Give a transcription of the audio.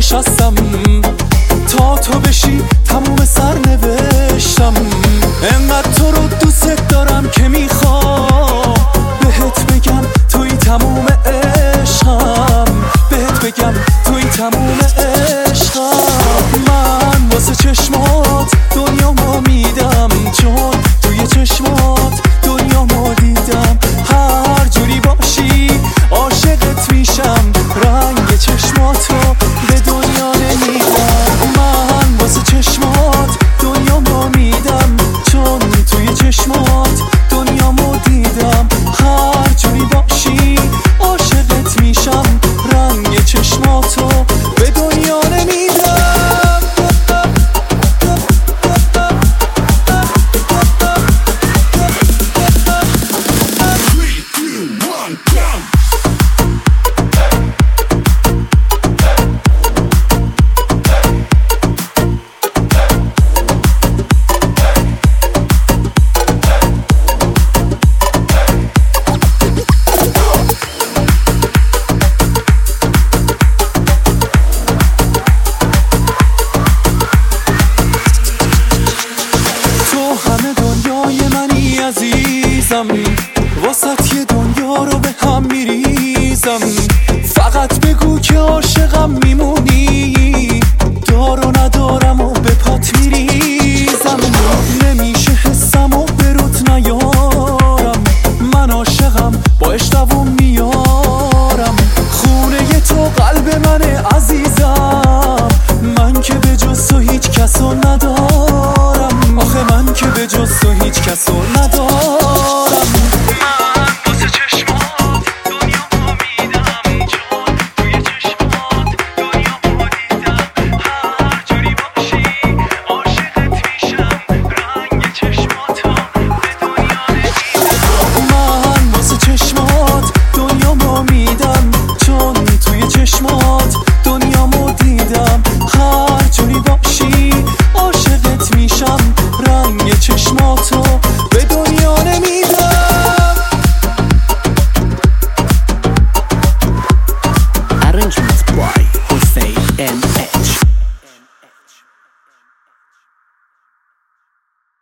نشستم تا تو بشی تموم سرنوشتم. انقدر تو رو دوست دارم که میخوام بهت بگم توی تموم عشقم، بهت بگم توی تموم عشقم. من واسه چشمات دنیامو میدم، چون توی چشمات دنیامو دیدم. هر جوری باشی عاشقت میشم، رنگ چشماتو به دنیا نمیدم. من واسه چشمات دنیامو میدم، چون توی چشمات دنیامو دیدم. هر جوری باشی عاشقت میشم، رنگ چشماتو به دنیا نمیدم. عزیزم واسط یه دنیا رو به هم میریزم. فقط بگو که عاشقم میمونم.